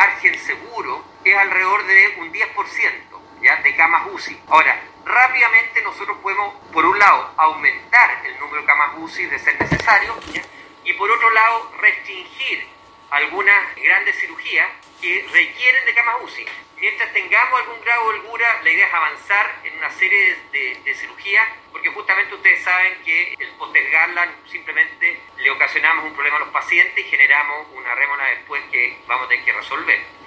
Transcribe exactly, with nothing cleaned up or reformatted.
margen seguro es alrededor de un diez por ciento, ¿ya?, de camas U C I. Ahora, rápidamente nosotros podemos, por un lado, aumentar el número de camas U C I de ser necesario, ¿ya?, y por otro lado, restringir algunas grandes cirugías que requieren de camas U C I. Mientras tengamos algún grado de holgura, la idea es avanzar en una serie de, de cirugías, porque justamente ustedes saben que el postergarla simplemente le ocasionamos un problema a los pacientes y generamos una rémora después que vamos a tener que resolver.